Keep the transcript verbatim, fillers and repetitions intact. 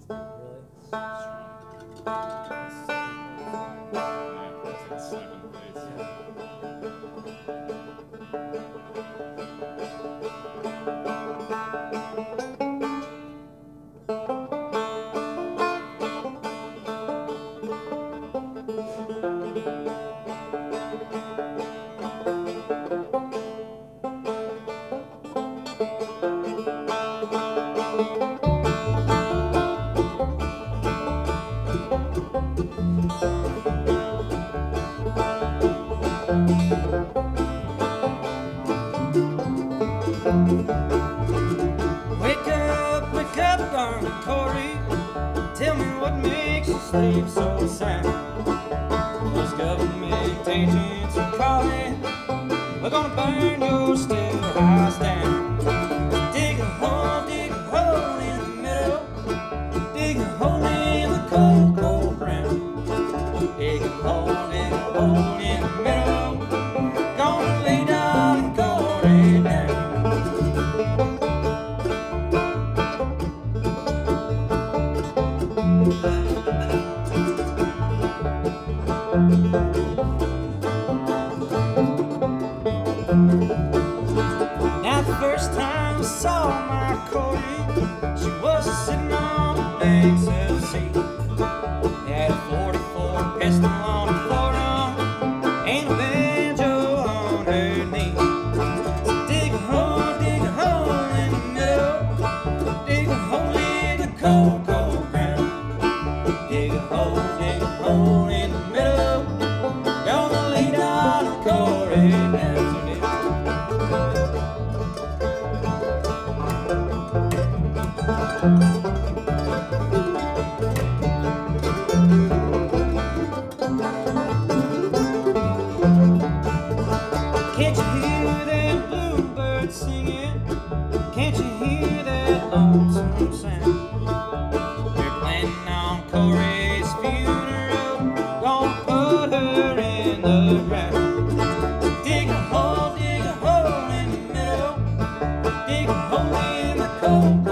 Really? Strong. That's seven point five. Yeah, that's like a seven base. Yeah. Wake up, wake up, darling Corey. Tell me what makes you sleep so sound. Those government agents are calling. We're gonna burn your still house down. Dig a hole, dig a hole in the middle. Dig a hole in the cold, cold ground. Dig a hole, dig a hole in the middle. Gonna lay down Corey down. Now the first time I saw my Corey, she was sitting on the banks of the sea. Had a forty-four pistol on the floor and a banjo on her knee. So dig a hole, dig a hole in the middle. Dig a hole in the cold, cold ground. Dig a hole, dig a hole in the middle. Gonna lay down a Corey down. Can't you hear that bluebird singing? Can't you hear that lonesome sound? They're planning on Corey's funeral, gonna put her in the ground. Dig a hole, dig a hole in the middle. Dig a hole in the cold